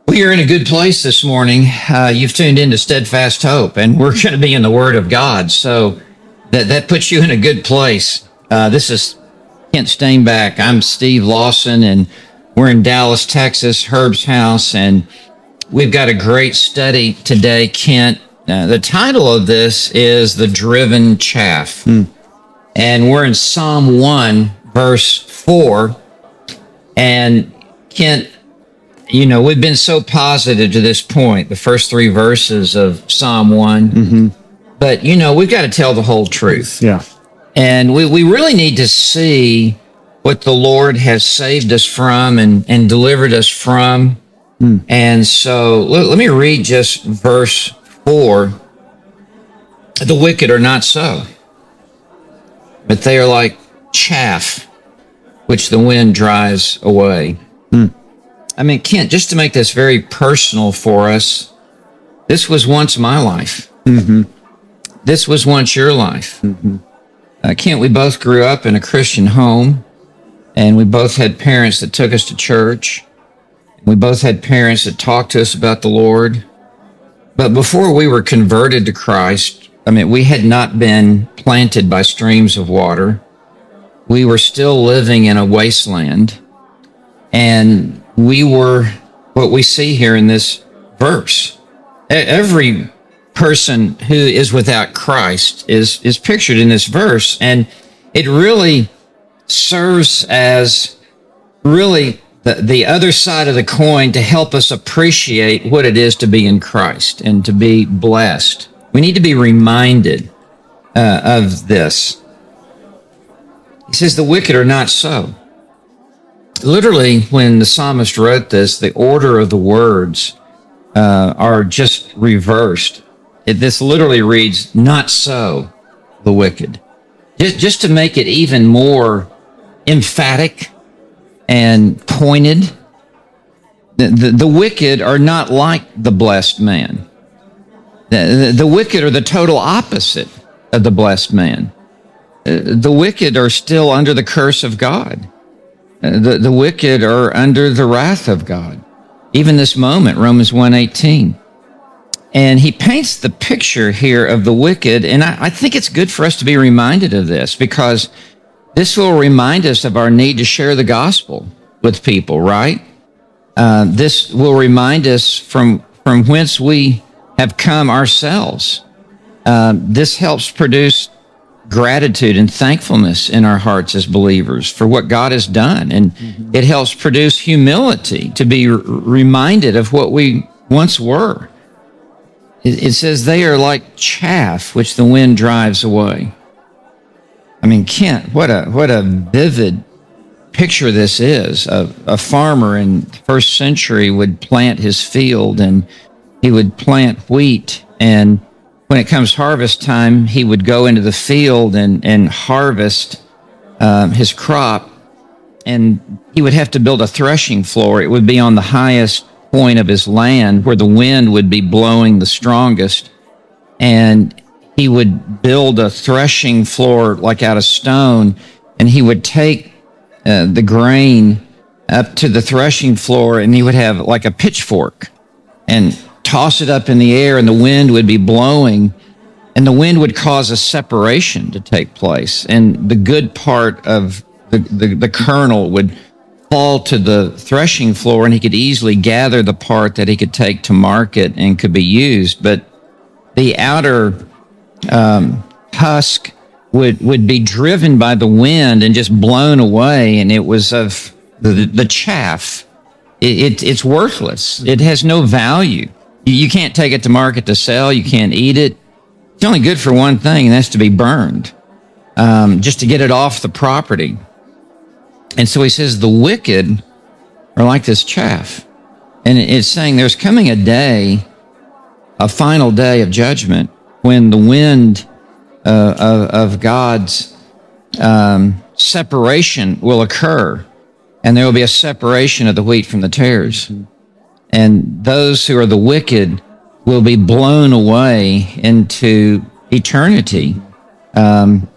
We are in a good place this morning. You've tuned into Steadfast Hope, and we're going to be in the Word of God. So that puts you in a good place. This is Kent Stainback. I'm Steve Lawson, and we're in Dallas, Texas, Herb's house, and we've got a great study today, Kent. The title of this is The Driven Chaff. And we're in Psalm 1, verse 4. And Kent, you know, we've been so positive to this point, the first three verses of Psalm 1. Mm-hmm. But, you know, we've got to tell the whole truth. Yeah. And we really need to see what the Lord has saved us from and delivered us from. And so let me read just verse 4. The wicked are not so, but they are like chaff, which the wind drives away. I mean, Kent, just to make this very personal for us, this was once my life. Mm-hmm. This was once your life. Mm-hmm. Kent, we both grew up in a Christian home, and we both had parents that took us to church. We both had parents that talked to us about the Lord. But before we were converted to Christ, I mean, we had not been planted by streams of water. We were still living in a wasteland, and we were what we see here in this verse. Every person who is without Christ is pictured in this verse, and it really serves as really the other side of the coin to help us appreciate what it is to be in Christ and to be blessed. We need to be reminded of this. He says, the wicked are not so. Literally, when the psalmist wrote this, the order of the words are just reversed. This literally reads, not so, the wicked. Just to make it even more emphatic and pointed. The wicked are not like the blessed man. The wicked are the total opposite of the blessed man. The wicked are still under the curse of God. The wicked are under the wrath of God. Even this moment, Romans 1:18. And he paints the picture here of the wicked, and I think it's good for us to be reminded of this, because this will remind us of our need to share the gospel with people, right? This will remind us from whence we have come ourselves. This helps produce gratitude and thankfulness in our hearts as believers for what God has done. And it helps produce humility to be reminded of what we once were. It says they are like chaff which the wind drives away. I mean, Kent, what a vivid picture this is. A farmer in the first century would plant his field, and he would plant wheat, and when it comes harvest time, he would go into the field and harvest his crop, and he would have to build a threshing floor. It would be on the highest point of his land where the wind would be blowing the strongest, and he would build a threshing floor like out of stone, and he would take the grain up to the threshing floor, and he would have like a pitchfork and toss it up in the air, and the wind would be blowing, and the wind would cause a separation to take place, and the good part of the kernel would fall to the threshing floor, and he could easily gather the part that he could take to market and could be used. But the outer husk would be driven by the wind and just blown away, and it was of the chaff. It's worthless. It has no value. You can't take it to market to sell. You can't eat it. It's only good for one thing, and that's to be burned, just to get it off the property. And so he says the wicked are like this chaff. And it's saying there's coming a day, a final day of judgment, when the wind of God's separation will occur, and there will be a separation of the wheat from the tares. And those who are the wicked will be blown away into eternity, an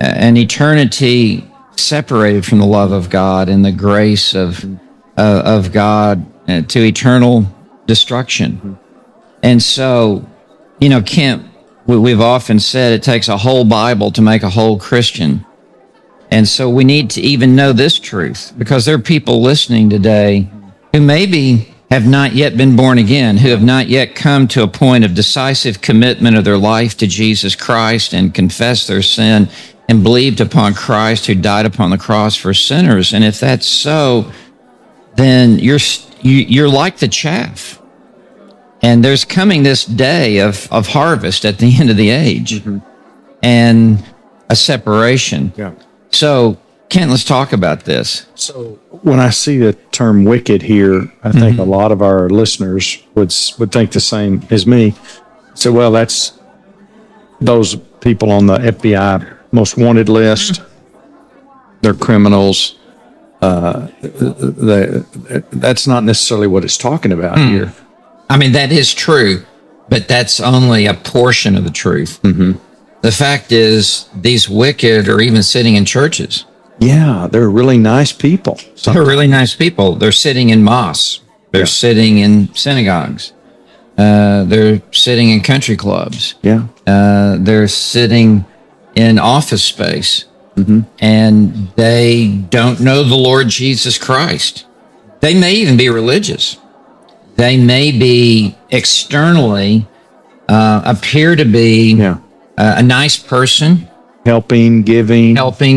eternity separated from the love of God and the grace of God to eternal destruction. And so, Kent, we've often said it takes a whole Bible to make a whole Christian. And so we need to even know this truth, because there are people listening today who maybe have not yet been born again, who have not yet come to a point of decisive commitment of their life to Jesus Christ and confessed their sin and believed upon Christ who died upon the cross for sinners. And if that's so, then you're like the chaff. And there's coming this day of harvest at the end of the age, and a separation. Yeah. So, Kent, let's talk about this. So when I see the term wicked here, I think a lot of our listeners would think the same as me. So, well, that's those people on the FBI most wanted list. They're criminals. That's not necessarily what it's talking about here. I mean, that is true, but that's only a portion of the truth. The fact is, these wicked are even sitting in churches. Yeah, they're really nice people. They're really nice people. They're sitting in mosques. They're sitting in synagogues. They're sitting in country clubs. Yeah. They're sitting in office space. And they don't know the Lord Jesus Christ. They may even be religious. They may be externally appear to be a nice person. Helping, giving,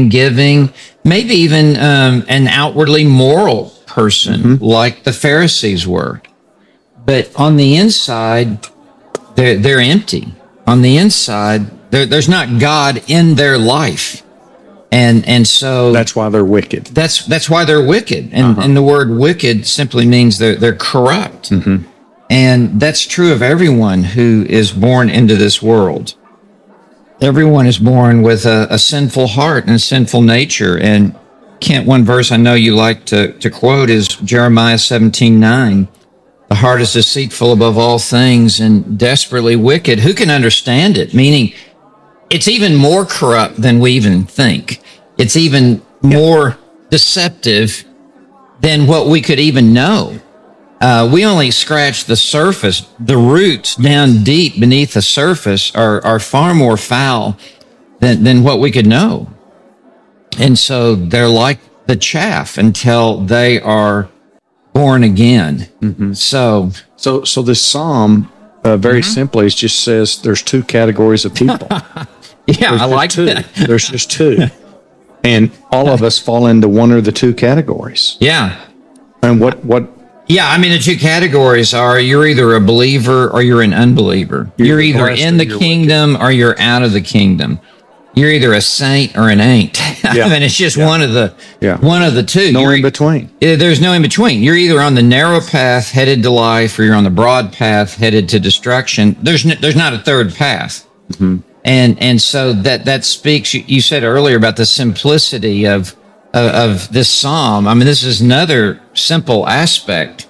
maybe even an outwardly moral person like the Pharisees were. But on the inside, they're empty. On the inside, there's not God in their life. And so that's why they're wicked. That's why they're wicked. And the word wicked simply means they're corrupt. And that's true of everyone who is born into this world. Everyone is born with a sinful heart and a sinful nature. And Kent, one verse I know you like to quote is Jeremiah 17:9. The heart is deceitful above all things and desperately wicked. Who can understand it? Meaning, it's even more corrupt than we even think. It's even more deceptive than what we could even know. We only scratch the surface. The roots down deep beneath the surface are far more foul than what we could know. And so they're like the chaff until they are born again. So this psalm, very simply, it just says there's two categories of people. I like two. that. There's just two. And all of us fall into one or the two categories. Yeah. And what Yeah, I mean, the two categories are you're either a believer or you're an unbeliever. You're either in the kingdom or you're out of the kingdom. You're either a saint or an ain't. I mean, it's just one of the two. No in between. There's no in between. You're either on the narrow path headed to life or you're on the broad path headed to destruction. There's not a third path. And so that speaks, you said earlier about the simplicity of this psalm. I mean, this is another simple aspect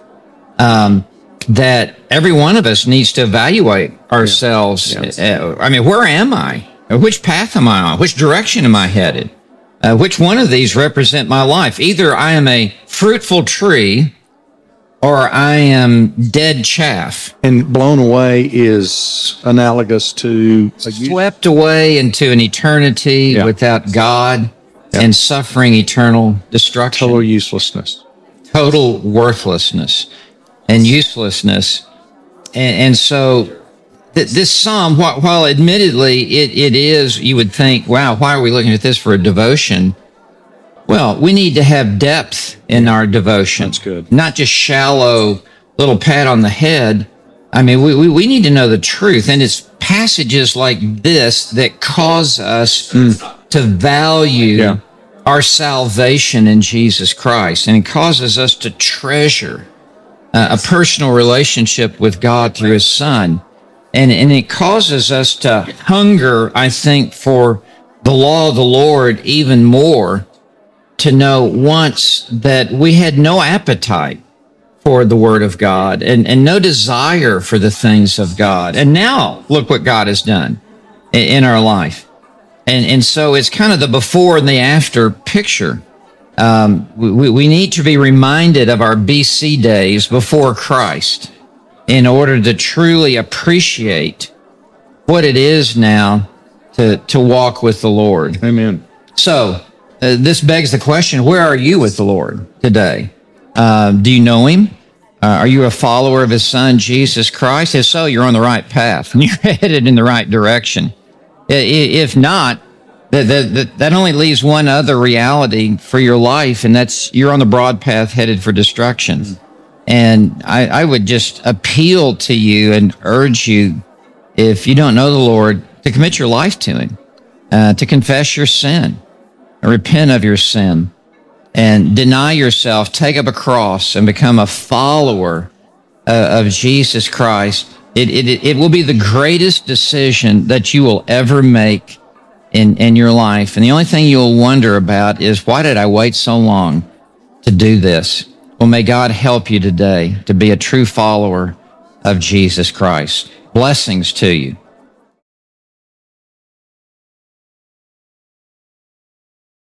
that every one of us needs to evaluate ourselves. I mean, where am I? Which path am I on? Which direction am I headed? Which one of these represent my life? Either I am a fruitful tree or I am dead chaff. And blown away is analogous to swept away into an eternity without God and suffering eternal destruction. Total uselessness. Total worthlessness and uselessness. And so this psalm, while admittedly it is, you would think, wow, why are we looking at this for a devotion? Well, we need to have depth in our devotion. That's good. Not just shallow little pat on the head. I mean, we need to know the truth. And it's passages like this that cause us to value our salvation in Jesus Christ. And it causes us to treasure a personal relationship with God through His Son. And it causes us to hunger, I think, for the law of the Lord even more, to know once that we had no appetite for the Word of God and no desire for the things of God. And now look what God has done in our life. And so it's kind of the before and the after picture. We need to be reminded of our BC days before Christ. in order to truly appreciate what it is now to walk with the Lord. Amen. So this begs the question, where are you with the Lord today? Do you know him? Are you a follower of his son, Jesus Christ? If so, you're on the right path and you're headed in the right direction. If not, that only leaves one other reality for your life, and that's you're on the broad path headed for destruction. And I would just appeal to you and urge you, if you don't know the Lord, to commit your life to him, to confess your sin, repent of your sin, and deny yourself, take up a cross, and become a follower of Jesus Christ. It will be the greatest decision that you will ever make in your life. And the only thing you'll wonder about is, why did I wait so long to do this? Well, may God help you today to be a true follower of Jesus Christ. Blessings to you.